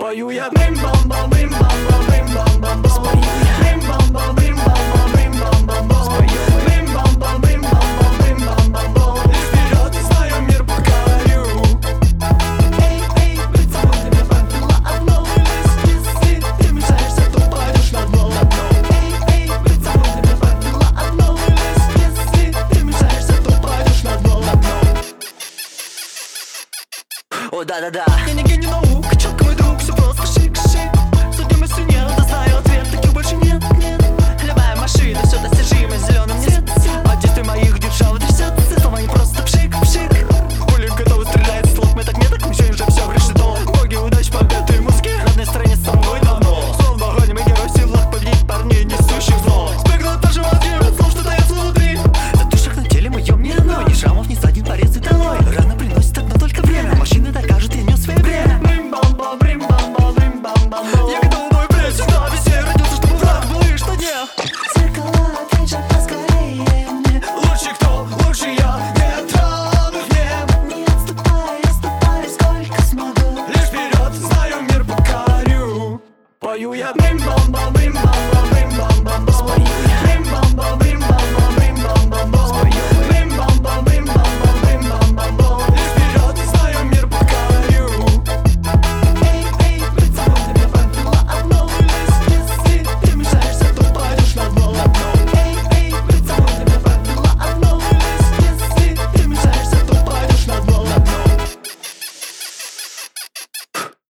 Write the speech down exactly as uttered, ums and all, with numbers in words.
спою я. Бим-бам-бам, бим-бам-бам, бим-бам-бам, спою я. Бим-бам-бам, бим-бам-бам, бим-бам-бам, спою. Бим-бам-бам, бим-бам-бам, бим-бам-бам, и вперед, не знаю, мир покорю. Эй, эй, быть собой тебе правило одно. Если ты мешаешься, то пойдешь на дно. Эй, эй, быть собой тебе правило одно. Если ты мешаешься, то пойдешь на дно. О, да-да-да. Я не гений наук, четко мой друг, все просто шик-шик. Сотни мыслей нет, да знаю ответ, таких больше нет, нет. Любая машина, все достижимо, зеленым нет. От действий моих